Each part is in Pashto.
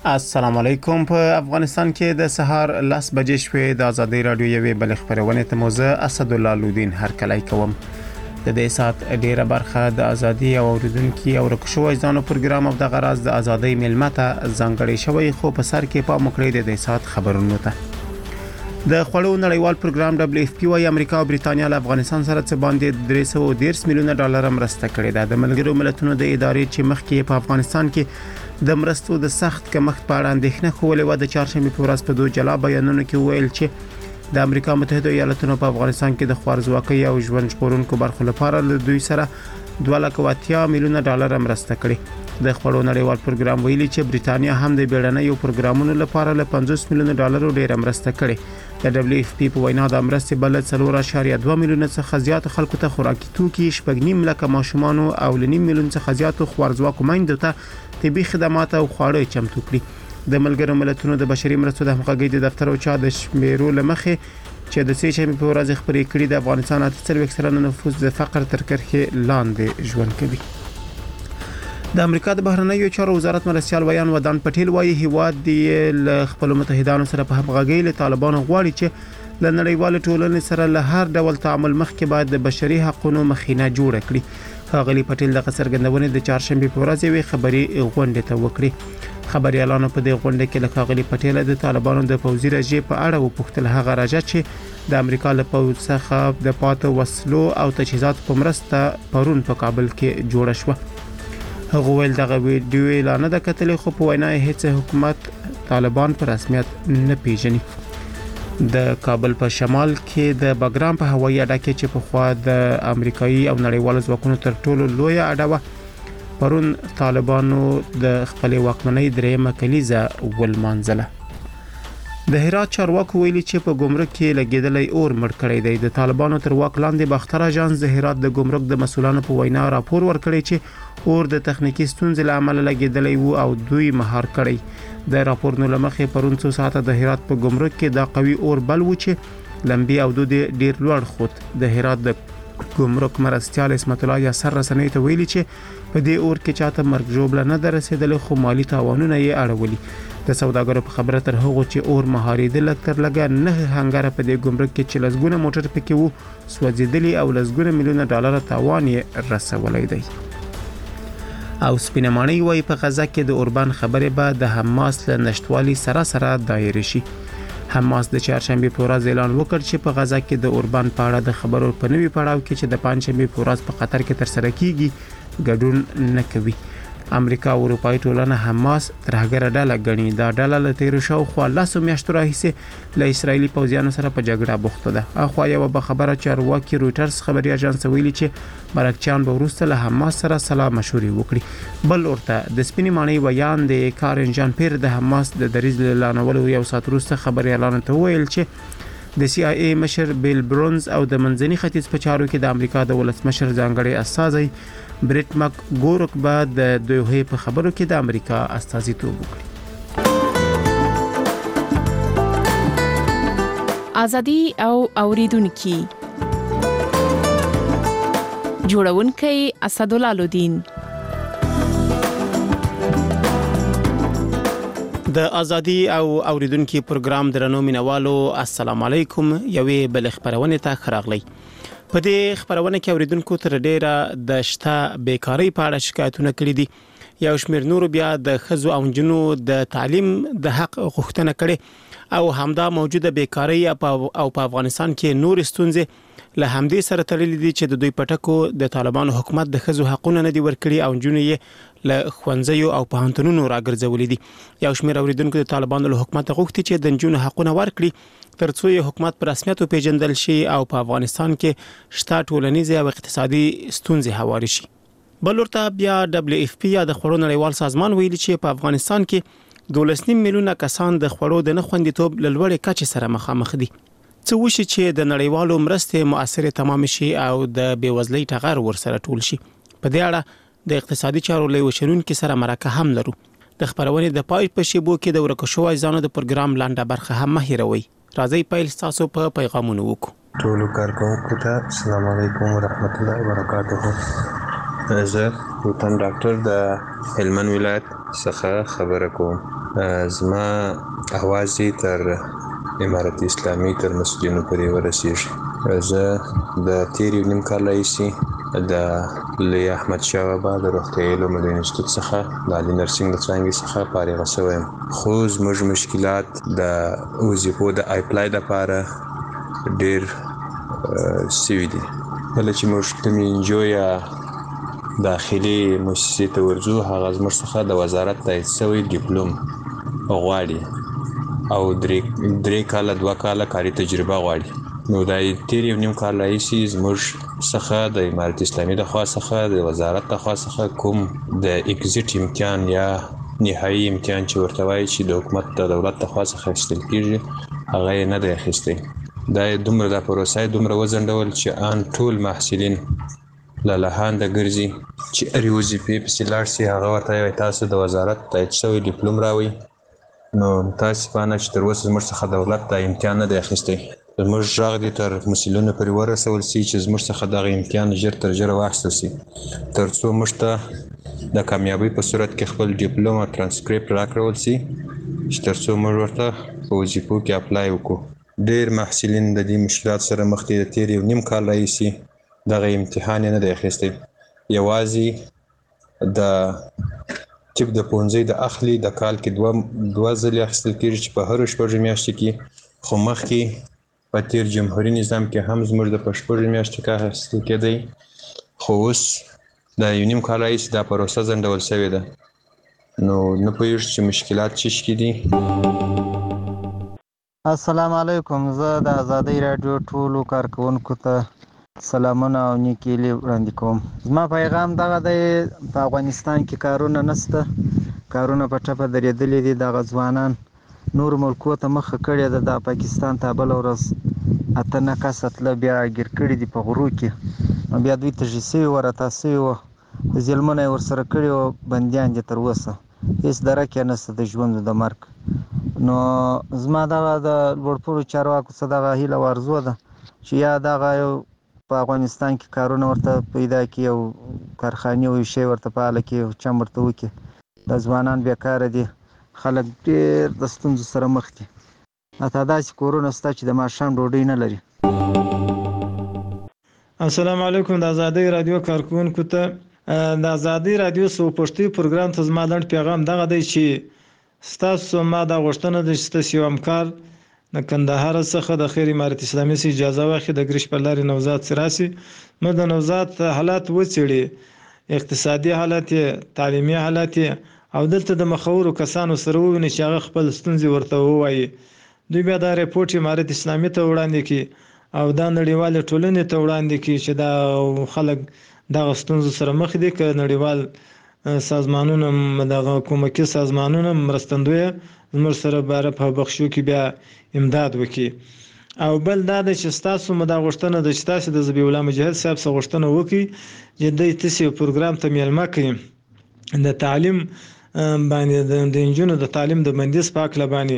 السلام علیکم. په افغانستان کې د سهار 10 بجې شوې د ازادي رادیو یوې بل خبرونه ته موزه اسدالله لودین هرکلی کوم. د دې سات ډیره برخه د ازادي او اوریدونکو او رکشوي ځانو پروګرام او د غراز د ازادي ملمته ځانګړي شوی خو په سر کې په مکړې د دې سات خبرونه ته د خړو نړیوال پروګرام WFP وايي امریکا او بریټانیا له افغانستان سره څه باندې 310 میلیونه ډالر مرسته کړې ده. د ملګرو ملتونو د ادارې چې مخکې په افغانستان کې د مرستو د سخت کمښت په اړه اندېښنه کولې و د چهارشنبه په ورځ په دوه جلا بیانونو کې ویل چې د امریکا متحده ایالاتونو په افغانستان کې د خوارزواکۍ او ژوند ژغورونکو برخو لپاره له دوی سره 2.8 میلیونه ډالر مرسته کړې. د خړو نړیوال پروګرام ویلي چې بریټانیا هم د بیړنیو پروګرامونو لپاره له 50 میلیونه ډالر ډیر مرسته کړې. د WFP په وینا د مرستې بل 4.2 میلیونه څخه زیات خلکو ته خوراکي توکي، 8.5 لک ماشومان او 1.5 میلیون څخه زیات خوارزواکو میندو ته طبي خدمات او خواړه چمتو کړي. د ملګرو ملتونو د بشري مرستو د همغږۍ د دفتر او چا د شمیرو لمخې چې د سې په ورځ خبرې کړې د افغانستان 40% نفوس د فقر تر کرښې لاندې ژوند کوي. د امریکا د بهرنیو چارو وزارت مرستيال ویان ودان پټیل وایي هیواد د خپل متحدانو سره په همغږۍ له طالبانو غواړي چې له نړیوال ټولنې سره له هر ډول تعامل مخکې باید د بشري حقوقو مخینه جوړ کړي. ښاغلي پټیل د څرګندونې د چهارشنبه په ورځ یوې خبري غونډه ته وکړي. خبريالانو په دې غونډه کې له ښاغلي پټیل د طالبانو د پوځي رژې په اړه وپوښتل. هغه راځي چې د امریکا له پوځ څخه د پاتو وسلو او تجهیزات په مرسته پرون په کابل کې جوړه شو. هغه ویل دغه ویډیو اعلان د کتلې خو په وینا هیڅ حکومت طالبان په رسمیت نه پیژني. د کابل په شمال کې د بګرام په هوایي اډه کې چې په خوا د امریکایي او نړیوال ځواکونو تر ټولو لوی اډه پرون طالبانو د خپل واکمنۍ درېمه کلیزه ولمانځله. د هرات چارواکو ویلي چې په ګمرک کې لګیدلې اور مړ کړی دی. د طالبانو تر واک لاندې باختر اژانس د هرات د ګمرک د مسولانو په وینا راپور ورکړی چې اور د تخنیکی ستونزې له امله لګیدلې وو او دوی مهار کړی. د راپور نو لمخې پرون څو ساعته د هرات په ګمرک کې دا قوي اور بل و چې لمبي او دود ډیر لوړ خوت. د هرات د ګمرک مرستيال اسمت الله یاسر رسنۍ ته ویلي چې په دې اور کې چاته مرګ جوړ نه درسېدل خو مالی تاوانونه یې اړولي. د سوداګرو په خبره تر هغه چې اور مهاریدل تر لګا نه هنګره په دې ګمرک کې چې لزګونه موټر پکې وو سوځیدلی او لزګونه میلیونه ډالر تاوان یې رسولای دی. او سپینمانی وای په غزا کې د اوربان خبره به د حماس له نشټوالي سره دایره شي. حماس د چهارشنبه په ورځ اعلان وکړ چې په غزا کې د اوربان په اړه د خبرو په نوي پړاو کې چې د پنځشنبه په ورځ په قطر کې تر سره کیږي ګډون نه کوي. امریکا او اروپای ټولنه حماس ترهګر ډله غني. دا ډله له تیر شو خو لاسو میاشتو راهیسه له اسرایلی پوځیانو سره په جګړه بوخته ده. اخو یو به خبره چارواکي رويټرز خبري اژانس ویلي چې مرکچیان به ورسته له حماس سره سلام مشورې وکړي. بل ورته د سپینی معنی بیان د کارن جان پیر د حماس د دریز لانولو یو سات وروسته خبري اعلان ته ویل چې د CIA مشر بیل برونز او د منځني ختیځ په چارو کې د امریکا د ولسمشر ځانګړي استازي بریټ مک ګورک بعد د دوی په خبرو کې د امریکا استازیتوب وکړي. ازادي او اوریدونکو جوړونکي اسدالله لودین. د ازادي او اوریدونکو پروګرام درنو مینوالو السلام علیکم. یوې بل خبرونه ته خراغلی. په دې خبرونه کې اوریدونکو تر ډیره د شته بیکاری په اړه شکایتونه کړې دي. یو شمېر نور بیا د خزو او جنو د تعلیم د حق غوښتنه کړي او همدا موجوده بیکاری او په افغانستان کې نور ستونزې له همدې سره تړلې دي چې د دوی پټکو د طالبانو حکومت د خزو حقونه نه دی ورکړي او جنو یې له خوندزیو او پوهنتونونو راګرځولې دي. یو شمېر اوریدونکو د طالبانو له حکومت غوښتي چې د جنو حقونه ورکړي ترڅو یې حکومت پر رسمیت پیژندل شي او په افغانستان کې شته ټولنیزه او اقتصادي ستونزې هواري شي. بل ورته بیا WFP یا د خړو نړیوال سازمان ویلي چې په افغانستان کې 12 میلیونه کسان د خړو د نه خوندیتوب له لوړې کچې سره مخامخ دي. څه وشي چې د نړیوالو مرستې مؤثره تمام شي او د بیوزلۍ ټغر ورسره ټول شي. په دې اړه د اقتصادي چارو لوی وشرونکو سره مرکه هم لرو. د خبرونې د پای په شیبو کې د ورکشوي ځانو د پروګرام لاندې برخه هم مهیروي. راځي پیل تاسو په پیغامونو وکړو. ټول کارکونکو ته السلام علیکم ورحمت الله وبرکاته. زه وطن ډاکټر د هلمند ولایت څخه خبره کوم. زما اواز یې تر امارت اسلامي تر مسجدونو پورې ورسیږي. زه د تیر یو نیم کال راهیسې د لوی احمد شاه بابا د روغتیايي علومو د انسټیټوټ څخه د عالي نرسنګ د څانګې څخه فارغه شوی یم. خو زموږ مشکلات د وظیفو د اپلای لپاره ډېر سوي دي. کله چې موږ کوم انجو یا داخلي مؤسسې ته ورځو، هغه زموږ څخه د وزارت تایید شوی ډیپلوم غواړي او درې کاله 2 کاله کاري تجربه غواړي. نو دا تیر یو نیم کال راهیسې زموږ څخه د امارت اسلامي د خوا څخه د وزارت د خوا څخه کوم د اگزیټ امتحان یا نهایي امتحان چې ورته وایي چې د حکومت د دولت د خوا څخه اخیستل کیږي، هغه یې نه دی اخیستی. دا دومره دا پروسه دومره وځنډول چې ان ټول محصلین له لهانده ګرځي چې هرې وظیفې پسې لاړ شي. هغه ورته وایي تاسو د وزارت تایید شوی ډیپلوم راوړئ. نو متاسفانه چې تر اوسه زموږ څخه دولت دا امتحان نه دی اخیستی. زموږ غږ دې تر مسؤلینو پورې ورسول سي چې زموږ څخه دغه امتحان ژر تر ژره واخیستل سي، تر څو موږ ته د کامیابۍ په صورت کې خپل ډیپلوم او ترانسکریپټ راکړول سي چې تر څو موږ ورته په وظیفو کې اپلای وکړو. ډېر محصلین د دې مشکلات سره مخ دي. د تیر یو نیم کال راهیسې دغه امتحان یې نه دی اخیستی. یوازې د طب د پوهنځي د اخلي د کال کې دوه ځلې اخیستل کېږي چې په هرو 6 میاشتو کې، خو مخکې په تیر جمهوري نظام کې هم زموږ د په 6 میاشتو کې اخیستل کېدی. خو اوس د یو نیم کال راهیسې دا پروسه ځنډول شوې ده. نو نه پوهېږو چې مشکلات څه شي دي. السلام علیکم. زه د آزادۍ راډیو ټولو کارکونکو ته سلامونه او نیکې هیلې وړاندې کوم. زما پیغام دغه دی، په افغانستان کې کارونه نشته، کارونه په ټپه درېدلي دي. دغه ځوانان نور ملکو ته مخه کړې ده. د پاکستان ته بله ورځ 8 کسه تله بیا ګیر کړي دي په غرو کې. بیا دوی تږي سوي وه، راتاو سوي وه، ظلمونه یې ورسره کړي وه، بندیان دي تر اوسه، هېڅ درک یې نشته د ژوند د مرګ. نو زما دغه د لوړپوړو چارواکو څخه دغه هیله او ارزو ده چې یا دغه یو په افغانستان کې کارونه ورته پیدا کړي او کارخانې او شی ورته فعاله کړي او چم ورته وکړي. دا ځوانان بیکاره دي، خلک ډېر د ستونزو سره مخ دي. حتی داسې کورونه شته چې د ماښام ډوډۍ نه لري. السلام علیکم. د آزادۍ رادیو کارکونکو ته د آزادۍ رادیو سو پښتو پروګرام ته زما لنډ پیغام دغه دی چې ستاسو ما دا غوښتنه ده چې تاسو یو همکار د کندهار څخه د خیر امارت اسلامي سي اجازه واخلي د ګریش پر لارې نوزاد سراسي نو د نوزاد حالات وڅېړي، اقتصادي حالات، تعلیمي حالات او دلته د مخورو کسانو سره وویني چې هغه خپل ستونزې ورته ووایي. دوی بیا دا رپورټ امارت اسلامي ته وړاندې کړي او دا نړیوال ټولنې ته وړاندې کړي چې دا خلک دغه ستونزو سره مخ دي، که نړیوال سازمانونه دغه حکومتي سازمانونه مرستندوی زموږ سره باره په بخښو کې بیا امداد وکړي. او بل دا د چې تاسو مدا غوښتنه د چې تاسو د ذبیح الله مجاهد صاحب څخه غوښتنه وکړي چې د تاسو پروګرام ته میلمه کړي د تعلیم باندې د انجونو د تعلیم د بندیز پاک لبانی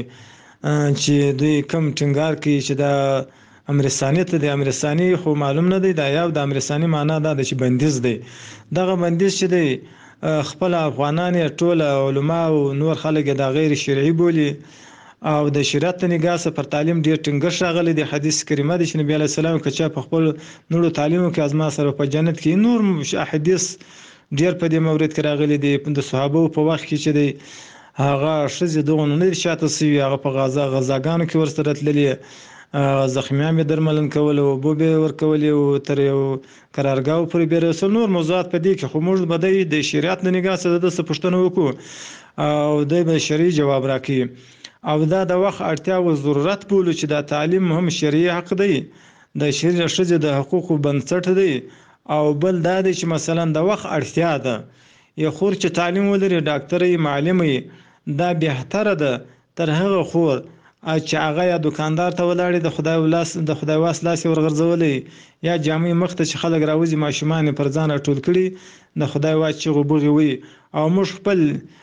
چې دوی کم ټینګار کوي چې دا امرستاني ته د امرستاني خو معلوم نه دی، دا یو د امرستاني معنا دا چې بندیز دی. دغه بندیز چې دی خپل افغانان ټول علما او نور خلک دا غیر شرعي بولي او د شریعت نگاه سره پر تعلیم ډیر ټینګښت راغلی دی. حدیث کریمه د نبی علی السلام کچا په خپل نورو تعلیمو کې ازما سره په جنت کې نور حدیث ډیر په دې مورید کې راغلی دی. د صحابه په وخت کې چې دی هغه شذ دغه نه شاته سی هغه په غزاګانو کې ورسره تللی، زخمیان به درملن کول او بو به ورکول او تر یو قرارګاو پورې به رسول. نور موضوعات په دې کې خو موږ بده د شریعت نه نگاه سره د پښتنو وکړو او د شرعي جواب راکړي او دا د وخت اړتیا او ضرورت بولو چې دا تعلیم هم شرعي حق دی، د شریعت شذ د حقوقو بنسټ دی. او بل دا دی چې مثلا د وخت اړتیا ده یو خور چې تعلیم ولري، ډاکټري، معلمي، دا بهتره ده تر هغه خور چې هغه یا دکاندار ته ولاړې د خدای واس لاس ورغرځولې یا جامع مخ ته چې خلک راوځي ماشومان پر ځان ټول کړي د خدای واس چې غوبغي وي. او موږ خپل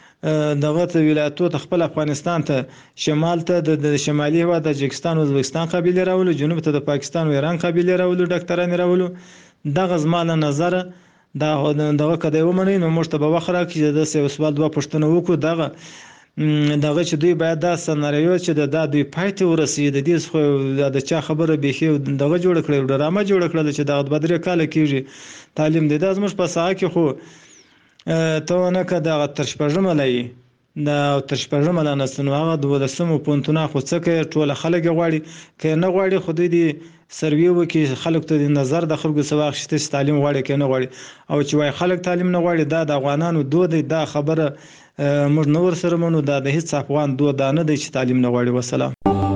دغه ولایتو ته خپل افغانستان ته شمال ته د شمالي هوا د تاجکستان او ازبکستان قبیله راولو، جنوب ته د پاکستان او ایران قبیله راولو، ډاکټران راولو. دغه زمانه نظر دا دغه کده ومني نو موږ ته به وخت راکړي چې د یو سوال دوه پوښتنه وکړو دغه چې دوی باید دا سناریو چې دا دوی پای ته ورسي د دې خو د چا خبره بيخي دغه جوړ کړی ډرامه جوړ کړل چې دغه بدري کال کېږي تعلیم دی دا زموږ په ساحه کې خو ته نه کده تر شپږم لای دا تر شپږم لا نسنو هغه د ولسمو پونتونه خو څه کې ټول خلک غواړي کې نه غواړي خو دوی سروي وکي خلک ته د نظر د خلکو سواغ شته تعلیم غواړي کې نه غواړي او چې وای خلک تعلیم نه غواړي دا د افغانانو دود دا خبره موږ نور سره مونږ دا د هیڅ افغان دود نه دی چې تعلیم نه غواړي وسلام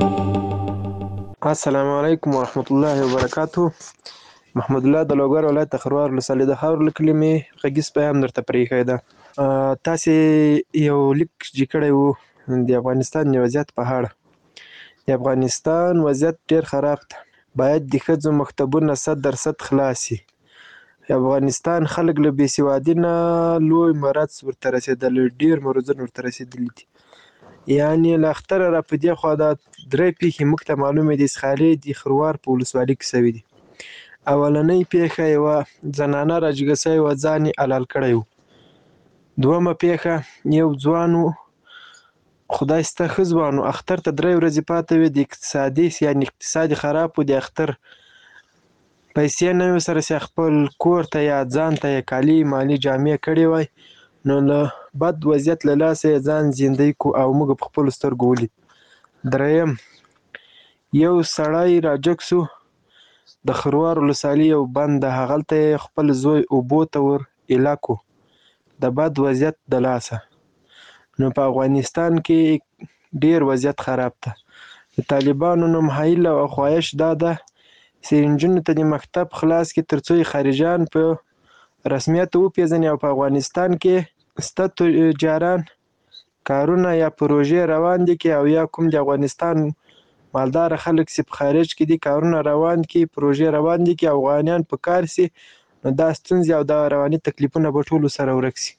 السلام علیکم ورحمت الله وبرکاتہ محمد الله د لوګر ولایت خروار لسالې د خاور لکلمې غږیز پیغام درته پریښی ده تاسې یو لیک جکړی وو د افغانستان وضعیت په اړه د افغانستان وضعیت ډیر خراب ده باید د ښځو مکتبونه 100% خلاص شي افغانستان خلک له بېسوادي نه لوی مرض ورته رسېدلی ډېر مرضونه ورته رسېدلي دي یعنې له اختره را په دې خوا دا 3 پیښې موږ ته معلومې دي اسخالې د خروار په ولسوالۍ کې سوي دي اولنۍ پیښه یوه زنانه راجګه سوې وه ځان یې حلال کړی و دومه پیښه یو ځوان و خدای سته ښه ځوان و اختر ته 3 ورځې پاته وې د اقتصاد خراب و د اختر پیسې نه وې سره چې خپل کور ته یا ځان ته یې کالي مالي جامې کړې وای نو له بد وضعیت له لاسه یې ځان زندۍ کو او موږ په خپلو سترګو ولید دریم یو سړی راجګ سو د خروار ولسوالۍ یو بند ده هغلته یې خپل زوی اوبو ته ور ایله کو د بد وضعیت د لاسه نو په افغانستان کې ډیر وضعیت خراب ده د طالبانو نومهیله او خواهش دا ده چې نجونو ته د مکتب خلاص کړي تر څو خارجان په رسمیت وپېژني او په افغانستان کې سته تجاران کارونه یا پروژې روان دي کې او یا کوم د افغانستان مالدار خلک چې په خارج کې دي کارونه روان کې پروژې روان دي کې افغانیان په کار سي نو دا ستونزې او دا رواني تکلیفونه به ټولو سره ورک سي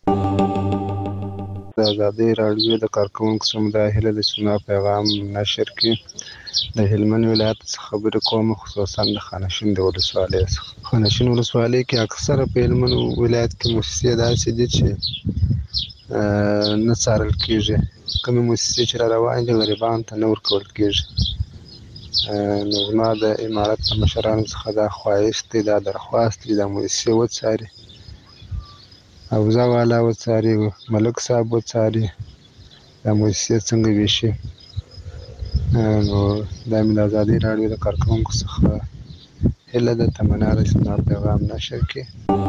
د ازادۍ راډیو د کارکوونکو سمدای هیله د سنا پیغام نشر کې د هلمند ولایت څخه خبرې کوم خصوصا د خانشین د ولسوالۍ څخه خانشین ولسوالۍ کې اکثره په هلمند ولایت کې مؤسسې داسې دي چې نه څارل کېږي کومې مؤسسې چې را روانې دي غریبانو ته نه ورکول کېږي نو زما د امارت د مشرانو څخه دا خواهش دی دا درخواست دی دا مؤسسې وڅاري حوزه والا وڅاري ملک صاحب وڅاري دا مؤسسې څنګه ویشي نو دا مې د ازادۍ راډیو د کارکوونکو څخه هیله ده تمنا ده چې زما پیغام نشر کړي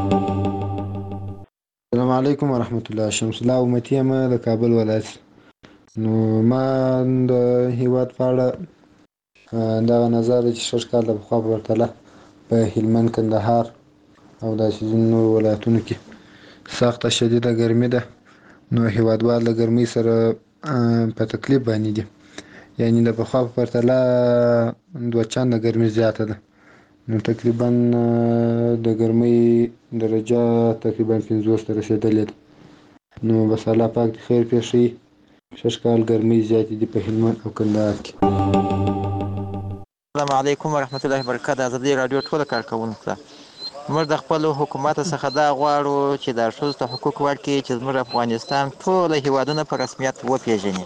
السلام علیکم ورحمت الله شمس الله امتی یم د کابل ولایت نو ما د هیواد په اړه دغه نظر چې شش کال د پخوا په پرتله په هلمند کندهار او داسې ځینو ولایتونو کې سخته شدیده ګرمي ده نو هیوادوال د ګرمۍ سره په تکلیف باندې دي یعنی د پخوا په پرتله 2 چنده ګرمي زیاته ده نو تقریبا د ګرمۍ درجه تقریبا 50 ته رسیدلې ده نو بس الله پاک د خیر پېښي شش کال ګرمۍ زیاتې دي په هلمند او کندهار کې السلام علیکم ورحمت الله وبرکاته ازادي رادیو ټول کارکوونکو ته موږ د خپل حکومت څخه دا غواړو چې د ښځو ته حقوق ورکړي چې زموږ افغانستان ټول هیوادونه په رسمیت وپیژني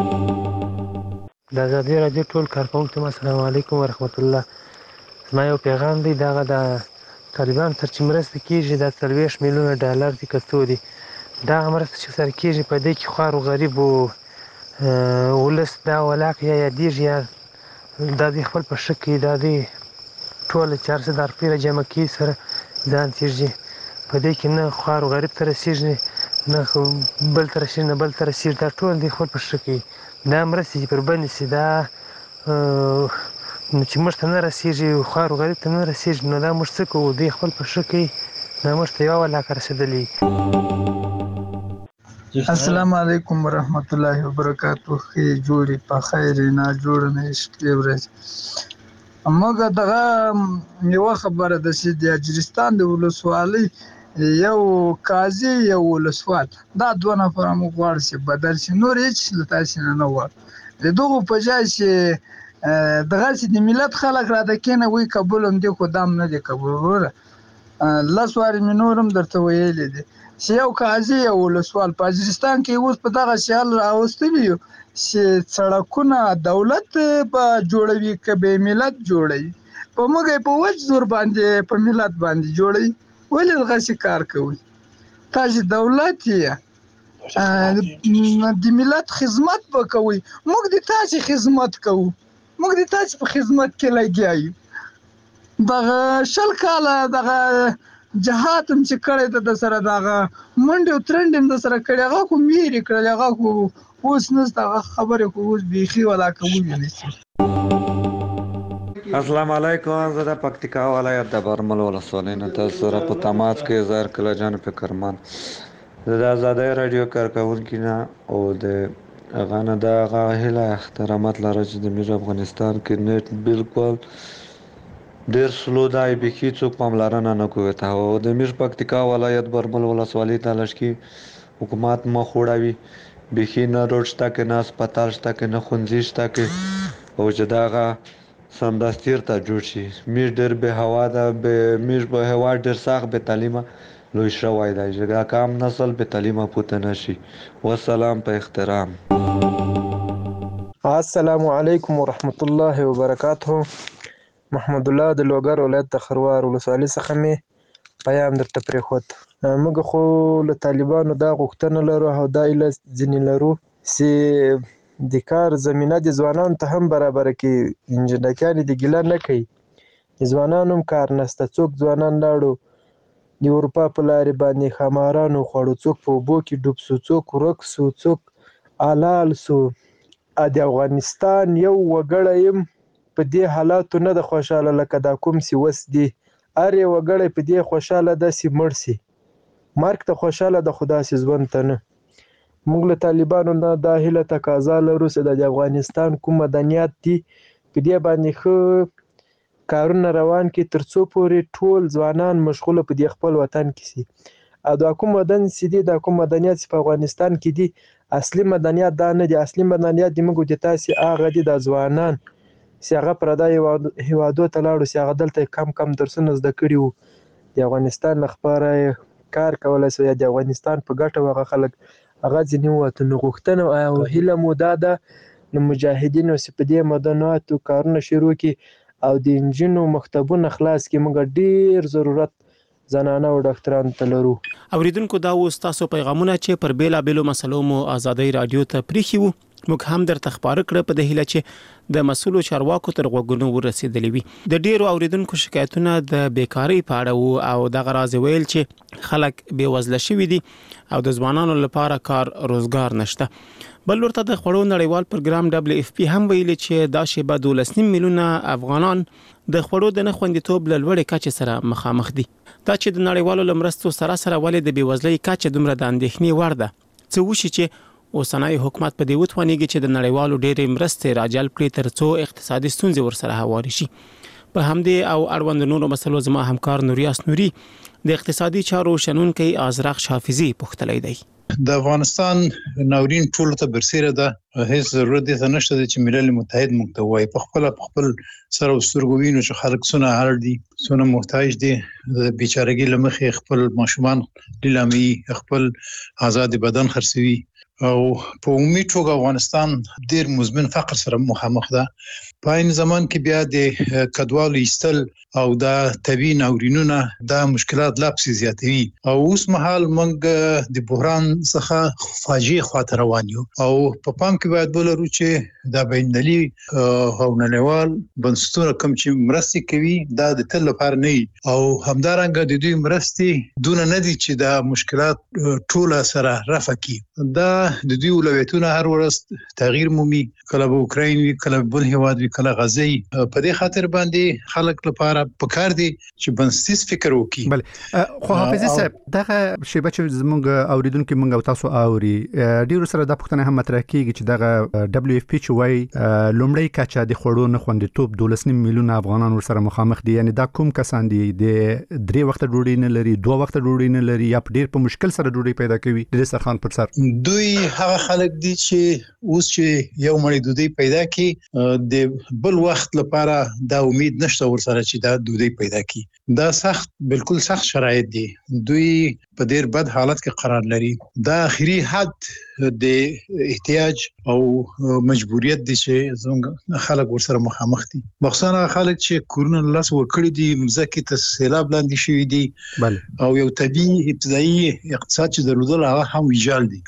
د ازادي رادیو ټول کارکوونکو ته السلام علیکم ورحمت الله زما یو پیغام دی دغه د طالبانو تر چې مرسته کېږي دا 40 میلیونه ډالر دي که څو دي دغه مرسته چې سره کېږي په دې کې خوار و غریب و ولس دا ولاک یا یادېږي یا دا دوی خپل په ښه کوي دا دوی ټوله 400 روپۍ راجمع کوي سره ځان تېږي په دې کې نه خوار و غریب ته رسېږي نه بل ته رسېږي نه بل ته رسېږي دا ټول دوی خپل په ښه کوي دا مرستې چې پر بندې شي دا چې موږ ته نه رسېږي خوار و غریب ته نه رسېږي نو دا موږ څه کوو دوی خپل په ښه کوي دا موږ ته یوه ولاکه رسېدلي السلام علیکم ورحمت الله وبرکاتہ ښې جوړې په خیر نه جوړه نه شپې ورځې موږ دغه یوه خبره ده چې د اجرستان د ولسوالۍ یو قاضي یو ولسوال دا 2 نفره موږ غواړو چې بدل شي نور هېڅ له تاسې نه غواړو د دغو په ځای چې دغسې د ملت خلک راته کېنه وایي قبول هم دی خو دا هم نه دی قبول وروره لس وارې مې نورم درته ویلي دي چې یو قاضي یو ولسوال په وزیرستان کې اوس په دغه شیال راوستلي یو چې سړکونه دولت به جوړوي که به ملت جوړوي په موږ په وچ زور باندې په ملت باندې جوړوي ولې دغسې کار کوي تاسې دولت یې د ملت خدمت به کوئ موږ د تاسې خدمت کوو موږ د تاسې په خدمت کې لګیا یو دغه 20 کاله دغه جهاد هم چې کړی ده د سره دغه منډې او ترنډې هم د سره کړی هغه خو میرې کړل هغه خو اوس نشته هغه خبرې خو اوس بیخي ولاکه ووینئ السلام علیکم زه د پکتیکا ولایت د برمل ولسوالۍ نه تاسو سره په تماس کې زهر کله جان فکرمن زه د ازادۍ راډیو کارکوونکی نه او د هغه نه د هغه هیله احترامات لرم چې د میر افغانستان کې نیټ بالکل ډیر سلو دی بیخي څوک پاملرنه نه کوي ته او د میر پکتیکا ولایت برمل ولسوالۍ ته لشکي حکومت مخ وړوي بیخي نه روډ شته کې نه هسپتال شته کې نه ښوونځي شته کې او چې دغه سمدستي ورته جوړ شي میر ډیر بې هوا ده میر به هوا ډیر سخت بې تعلیمه لوی شوی دی چې دا کام نسل بې تعلیمه پوته نه شي والسلام په احترام السلام علیکم ورحمت الله وبرکاته محمد الله د لوګر ولایت د خروار ولسوالۍ څخه مې پیام درته پرېښود موږ خو له طالبانو دا غوښتنه لرو او دا ایله ځینې لرو چې د کار زمینه د ځوانانو ته هم برابره کړي انجینرګانې د ګیله نه کوي د ځوانانو هم کار نشته څوک ځوانان لاړو د اروپا په لارې باندې ښامارانو خوړو څوک په اوبو کې ډوب سو څوک ورک سو څوک حلال سو د افغانستان یو وګړی یم په دې حالاتو نه د خوشحاله لکه دا کوم چې وس دي هر یو وګړی په دې خوشحاله داسې مړ سي مرګ ته خوشحاله د خو داسې ژوند ته نه موږ له طالبانو نه دا هیله تقاضا لرو چې د افغانستان کوم مدنیات دي په دې باندې ښه کارونه روان کړي تر څو پورې ټول ځوانان مشغوله په دې خپل وطن کې سي او دا کوم مدن چې دي دا کوم مدنیات چې په افغانستان کې دي اصلي مدنیات دا نه دي اصلي مدنیات د موږ د تاسې هغه دي د ځوانان چې هغه پردی هیوادو ته لاړو چې هغه دلته کم درسونه زده کړي وو د افغانستان لپاره کار کولی شو یا د افغانستان په ګټه هغه خلک هغه ځینې ووتو نو غوښتنه او هیله مو دا ده نو مجاهدینو چې په دې مدنیاتو کارونه شروع کړي او د انجینو مکتبونه خلاص کړي موږ ډیر ضرورت زنانه او ډاکټرانو ته لرو اوریدونکو دا اوس تاسو پیغامونه چې پر بیلابېلو مسلو مو ازادۍ رادیو ته پریښي وو موږ هم درته خبره کړه په د هیله چې د مسولو چارواکو تر غوږونو ورسېدلې وي د ډیرو اوریدونکو شکایتونه د بیکاری په اړه وو او د غراز ویل چې خلک بې وزله شوي دي او د ځوانانو لپاره کار روزګار نشته بل ورته د خوړو نړیوال پروګرام WFP هم ویلي چې دا شی به 12 میلیونه افغانان د خوړو د نه خوندیتوب له لوړې کچې سره مخامخ دي دا چې د نړیوالو لمرستو سره ولې د بېوزلۍ کچه دومره د اندېښنې وړ ده څه وشي چې اوسنۍ حکومت په دې وتوانېږي چې د نړیوالو ډېرې مرستې راجلب کړي تر څو اقتصادي ستونزې ورسره هوارې شي په همدې او اړوند نورو مسلو زما همکار نوریاس نوري د اقتصادي چارو شنونکی ازرق حافظي پوښتلی دی د افغانستان ناورین ټول ته برسیره ده هیڅ ضرورت دې نشته چې ملل متحد موږ ته وایي په خپل سره سترګو وینو چې خلک څونه اړ دي څونه محتاج دي د بیچارهګۍ له مخې خپل ماشومان لیلامي خپل آزاد بدن خرڅوي او په عمومي توګه افغانستان ډیر مزمن فقر سره مخامخ ده په عین زمان کې بیا د کډوالو ایستل او دا طبيعي ناورینونه دا مشکلات لا پسې زیاتوي او اوس مهال موږ د بحران څخه فاجعه خواته روان یو او په پام کې باید ولرو چې دا بینالي او نړیوال بنسټونه کوم چې مرستې کوي دا د تل لپاره نه او همدارنګه د دوی مرستې دونه نه دي چې دا مشکلات ټول سره رفع کړي دا د دوی ولایتونه هر ورځ تغییر مومي کله به اوکراین وي کله بل هیواد وي کله غزه په دې خاطر باندې خلک لپاره پکار دي چې بنسټیز فکر وکړي بل خو حافظي صاحب دغه شیبه چې زموږ اوریدونکو موږ او تاسو اوري ډیرو سره د پښتنه هم مطرح کیږي چې دغه WFP چې وای لومړی کچه د خوړو نه خوندیتوب 12 میلیونه افغانان ورسره مخامخ دي یعنی دا کوم کسان دي د 3 وخت ډوډۍ نه لري 2 وخت ډوډۍ نه لري یا ډیر په مشکل سره ډوډۍ پیدا کوي د سرخان پر سر دوی هغه خلک دي چې اوس چې یو مړی دوی پیدا کی د بل وخت لپاره دا امید نشته ورسره چې دا دوی پیدا کی. دا سخت بالکل سخت شرایط دي. دوی په ډیر بد حالت کې قرار لري. دا اخري حد د احتیاج او مجبوریت دي چې زموږ خلک ورسره مخامخ دي. مخصوصا خلک چې کورونه لاس ورکړي دي، مزکه ته سیلاب لاندې شوی دي او یو طبيعي ابتدایي اقتصاد چې درلودل هغه هم ویجال دي.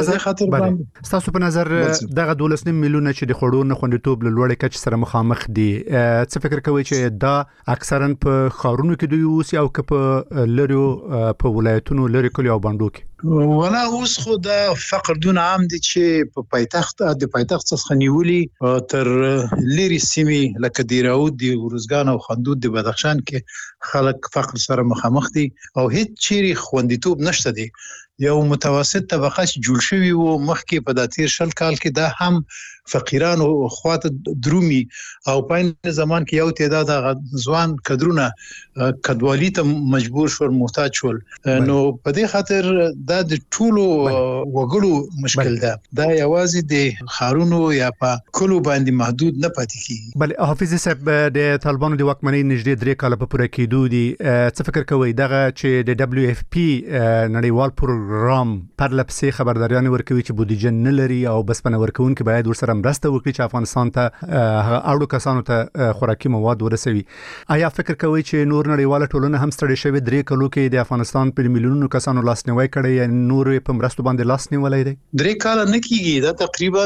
ستاسو په نظر دغه 12 میلیونه چې د خړو نه خوندیتوب لوړې کچ سره مخامخ دي، څه فکر کوي چې دا اکثرا په خارونو کې دوی اوسي او که په لریو په ولایتونو لری کلی او باندو کې؟ ولا اوس خو دا فقر دون عام دي چې په پایتخت څخه نیولي تر لری سیمې لکه دیراود دی، ورزګان او خندود دی، بدخشان کې خلک فقر سره مخامخ دي او هیڅ چیرې خوندیتوب نشته دي. یو متوسط طبقه چې جوړ شوی وو مخکې په داتیر شل کال کې دا هم فقیران او خواته درومي او په زمان کې یو تعداد ځوان کډرونه کډوالی ته مجبور شول، محتاج شول. نو په دې خاطر دا د ټولو وګړو مشکل ده. دا یوازې د خارونو یا په کلو باندې محدود نه پاتې کیږي. بل حافظ صاحب د طالبانو د واکمنۍ نږدې 3 کال په پوره کېدو دي، څه فکر کوي دغه چې د دبليو اف پی نړیوال پروګرام پرلپسې خبرداريان ورکوي چې بودیجه نه لري او بس پنه ورکوونکي باید ورسره مرسته وکړي چې افغانستان ته اړو کسانو ته خوراکي مواد ورسوي؟ آیا فکر کوي چې نور نړیواله ټولنه هم ستړي شوی 3 کالو کې د افغانستان په میلیونونو کسانو لاسنیوي کړي یا نور په مرستو باندې لاسنیولای دي؟ 3 کال نه کیږي، دا تقریبا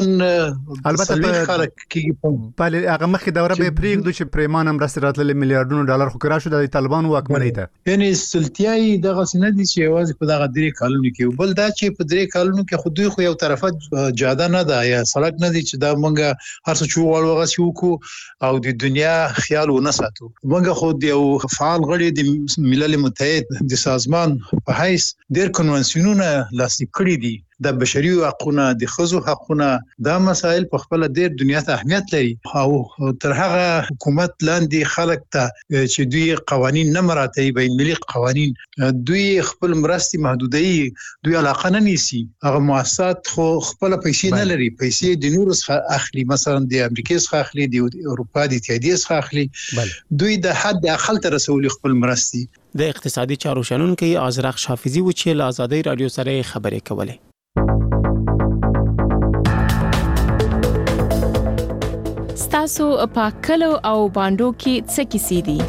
البته خلک کیږي. په هغه مخکې دوره به پریږدو چې پریمانه مرسته راتلل میلیارډونو ډالر خو کرا شو د طالبانو واکمنۍ ته. یعنی سلطیای دغه سینه دي چې یوازې په دغه 3 کالونو کې، بل دا چې په 3 کالونو کې خو دوی خو یو طرفه جاده نه ده یا سړک نه دي چې دا مونږه هر څه چوغړ وغسی وکړو او د دنیا خیال ونه ساتو. مونږ خو د یو فعال غړي د ملل متحد د سازمان په حیث ډېر کنوانسیونونه لاسلیک کړي دي. د بشري حقوقو، د ښځو حقوقو، دا مسائل په خپل ډېر دنیا ته اهمیت لري او تر هغه حکومت لاندې خلک ته چې دوی قوانين نه مراعاتوي، بین المللي قوانين، دوی خپل مرستي محدودي، دوی علاقه نه نیسي. هغه مؤسسات خو خپل پیسې نه لري، پیسې د نور څخه اخلي، مثلا د امریکا څخه اخلي، د اروپا د اتحادیې څخه اخلي. دوی د حد اقل ته رسولي خپل مرستي. د اقتصادي چارو شنونکي ازرق شافعي و چې له آزادۍ رادیو سره خبرې کولې. ستاسو په کلو او باندو کې څه کیسې دي؟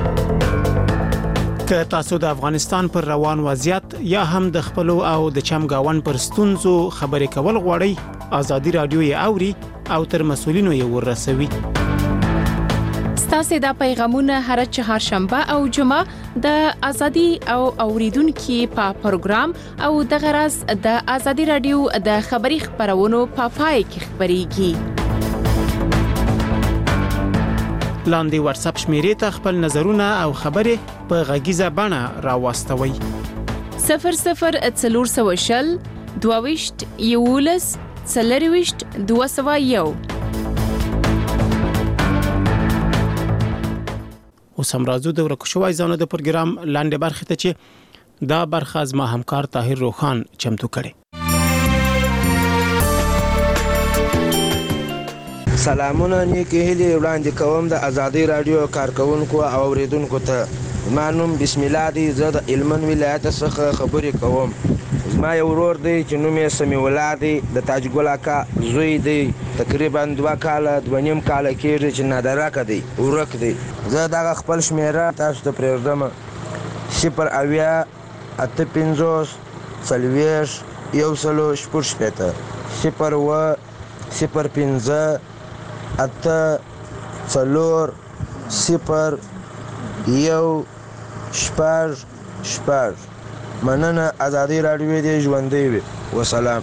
که تاسو د افغانستان پر روان وضعیت یا هم د خپل او د چمګاون پر ستونزو خبرې کول غواړئ، آزادۍ رادیو یې اوري او تر مسولینو یې ورسوي. ستاسو د پیغامونه هر چهارشنبه او جمعه د ازادي او اوریدونکو په پروګرام او د غرض د آزادۍ رادیو د خبري خبرونو په پای کې خبريږي. لاندې واتس اپ شمیرې ته خپل نظرونه او خبرې په غږیزه بڼه راوستوي. 00 22 یولس 40 201. اوس هم راځو د ورکو شوی ځانو د پروګرام لاندې برخه ته چې دا برخه از ما همکار طاهر روخان چمتو کړي. سلامونه نیکی هیلې وړاندې کوم د آزادۍ رادیو کارکونکو او اوریدونکو ته. زما نوم بسم الله دی، زه د هلمند ولایت څخه خبرې کوم. زما یو ورور دی چې نوم یې سمیع الله دی، د تاج ګل اکا زوی دی. تقریبا 2 کاله 2.5 کاله کېږي چې نادرکه دی، ورک دی. زه دغه خپل شمیره تاسو ته پرېږدم: 0 8 50 40 1 0 5 8 4 0 1 6. مننه. آزادۍ رادیو دې ژوندۍ وي. وسلام.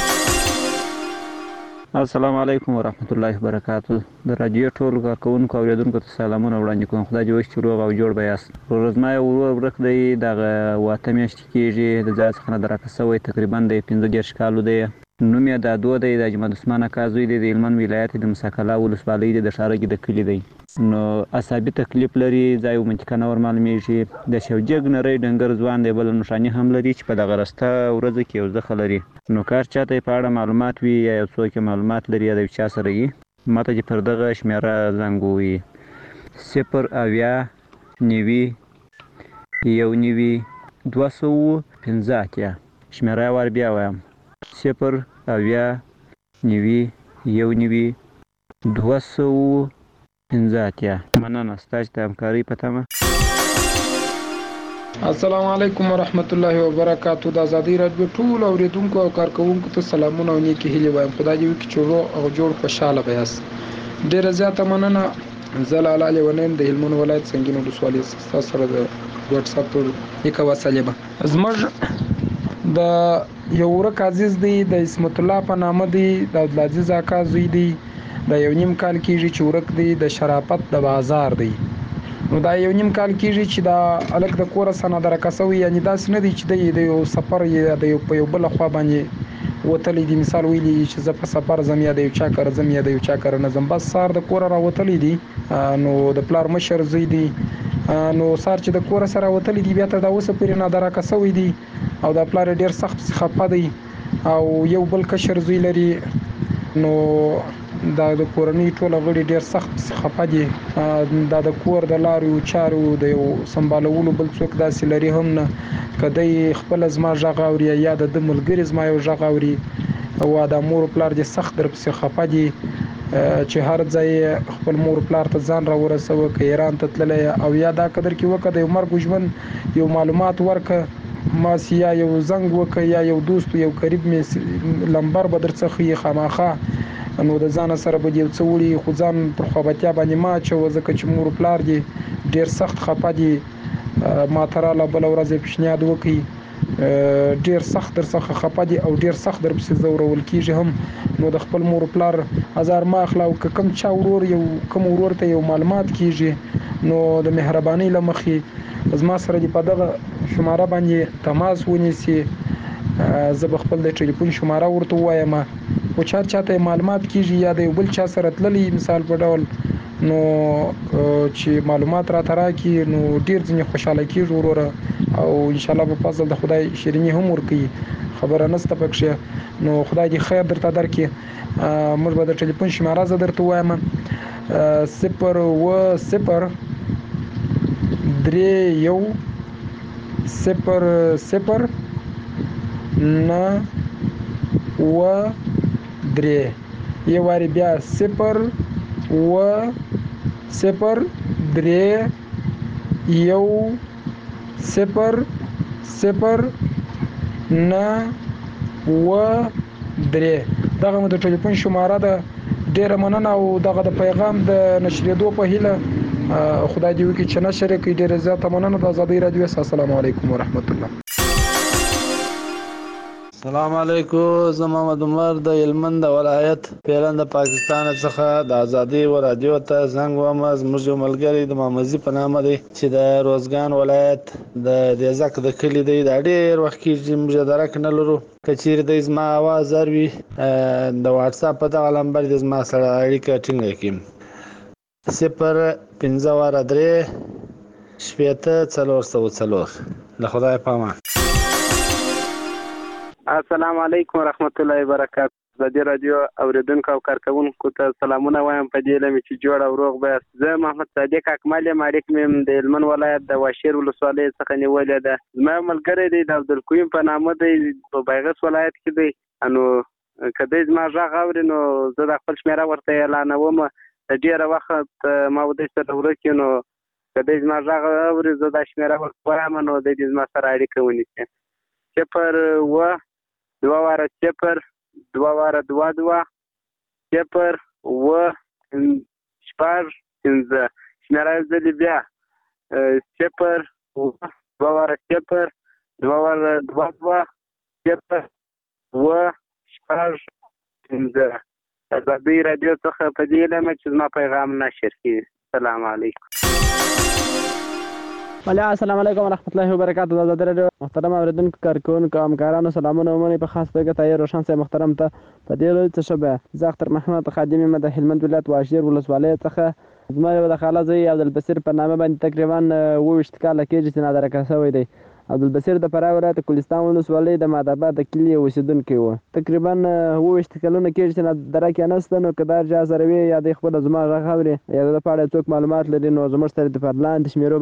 السلام علیکم ورحمت الله وبرکاته. د رادیو ټول کارکونکو او اوریدونکو ته سلامونه وړاندې کوم. خدای دې وکړي روغ او جوړ به یاست. ورځما یو ورک دی، دغه واته میاشتې کېږي د ځای څخه درکه سوی، تقریبا د 15 کالو دی. نوم یې دادو دی د اجمل عثمان اکا زوی دی د هلمند ولایت د مساکلا ولسوالۍ دی د ښارګي د کلي دی. نو اعصابي تکلیف لري، ځای و منطقه نه ورمعلومیږي. د شوجګ نری ډنګر ځوان دی، بله نښاني هم لري چې په دغه رسته ورځو کې یو زخه لري. نو کار چاته یې په اړه معلومات وي یا یو څوک یې معلومات لري یا د یو چا سره وي، ماته چې پر دغه شمېره زنګ ووهي 080-90-215. شمېره یې وار بیا وایم 080-90-215. مننه ستاسو د همکارۍ په تمه. السلام علیکم ورحمت الله وبرکاتو. د ازادي رادیو ټول اوریدونکو او کارکونکو ته سلامونه او نیکی هیلې وایم. خدای دې وکړي چې روغ او جوړ خوشاله یاست. ډیره زیاته مننه. زه لاله لیونیم د هلمند ولایت سنګین ولسوالۍ څخه سره د واتس اپ پر یک وسیله زموږ د یو ورک عزیز دی د اسمت الله په نامه دی، د عبدالعزیز اکا زوی دی، د یو نیم کال کېږي چې ورک دی، د شرافت د بازار دی. نو دا یو نیم کال کېږي چې دا الک د کوره سنه درکسوي، یعنی داسې نه دی چې د یو سفر یا د یو په یو بل خوا باندې وتلی دی. مثال ویلی چې زه په سفر ځم یا د یو چا کار ځم یا د یو چا کار نه ځم، بس سار د کوره راوتلی دی. نو د پلار مشر زوی دی، نو سار چې د کوره سره وتلی دی بیا تر دا اوسه پورې نه درکسوي دی او د پلار ډیر سخت خفه دی او یو بل کشر زوی لري. نو دا د کورنۍ ټول غړي ډیر سخت خفه دي. دا د کور د لارو چارو د یو سمبالولو بل څوک داسې لري هم نه، کدی خپل زما ژغ اوري یا د ملګری زما یو ژغ اوري او د مور پلار دې سخت در پسې خفه دي چې هر ځای خپل مور پلار ته ځان را ورسوه، که ایران ته تللی او یا دا قدر کې وکړه د یو مرګ ژوند یو معلومات ورکه ماسی یا یو زنګ وکړه یا یو دوست یو قریب می لمبر به درڅخه خامخا. نو د ځان سره به یو څه وړي خو ځان پر خوابتیا باندې ما چوه، ځکه چې مور پلار دې ډیر سخت خفه دي. ما تراله بل ورځ پیشنهاد وکړي، ډیر سخت در څخه خفه دي او ډیر سخت در پسې زورول کیږي هم. نو د خپل مور پلار هزار ما اخلا او کم چا ورور یو کم ورور ته یو معلومات کیږي، نو د مهرباني لمخې زما سره دی په دغه شماره باندې تماس ونیسي. زه به خپل د ټلیفون شماره ورته وایم او چاته معلومات کیږي یا د یو بل چا سره تللی مثال په ډول، نو چې معلومات را تراکي نو ډیر ځنې خوشاله کیږي وروره او ان شاء الله په فضل د خدای شیرینی هم ورکي، خبره نسته پکښه. نو خدای دې خیر درته درکړي. موږ به د ټلیفون شماره زه درته وایم 0-0-3 یو واری بیا 0-0-3 دغه مو د ټلیفون شماره ده. ډیره مننه او دغه د پیغام د نشریدو په هیله خدای دې وکړي چې نشر کړي. ډیره زیاته مننه د ازادي رادیو. السلام علیکم ورحمت الله. السلام علیکم. زه محمد عمر د هلمند ولایت پیران د پاکستان څخه د ازادي رادیو ته زنګ وم. زموږ یو ملګری د محمدزي په نامه دی چې د روزګان ولایت د دیزک د کلی دی. دا ډیر وخت کې موږ درک نه لرو، کچیر د زما आवाज اروي د واتس اپ په دغه نمبر د زما سره اړیکه ټینګه کړئ 0-5-3-4-4 له خدای پامه. السلام علیکم ورحمت الله وبرکاتو. ازادي رادیو اوریدونکو او کارکونکو ته سلامونه وایم په دې لمه چې جوړ او روغ به. زه محمد صادق اکمل مالک مم د هلمند ولایت د واشیر ولسوالۍ څخه نیولې ده. زما ملګری دی د عبدالقیوم په نامه دی، په بیغس ولایت کې دی. نو کله زما ژغ اوري نو زه د خپل شمیره ورته اعلانوم. ډیره وخت ما ودې سره ورکې، نو کله زما ژغ اوري زه د شمیره ورته وایم نو د دې زما سره اړیکه ونیسي. 0-2-4-2-2-0-2-5 شمیره زلی بیا 0-2-4-2-2-5 ازادي رادیو څخه په دې لمه چې زما پیغام نشر کړي. السلام علیکم. وعلیکم السلام علیکم ورحمۃ اللہ وبرکاتہ. د آزادۍ راډیو محترم اوریدونکو کارکونکو همکارانو سلامونه ومنئ. په خاص توګه طاهر روشن صاحب محترم ته په دې ورځ څه شبه زه اختر محمد خادم یم د هلمند ولایت واشیر ولسوالۍ څخه. زما یو د خاله زوی عبدالبصیر په نامه باندې تقریبا 28 کاله کېږي چې نادرکه شوی دی. عبدالبصیر د فراه ولایت کوهستان ولسوالۍ د مادآباد د کلي اوسېدونکی و. تقریبا 28 کلونه کېږي چې نادرکه نشته. نو که دا چا سره وي یا د خپله زما غږ اوري یا د په اړه څوک معلومات لري نو زموږ سره د لاندې شمېرو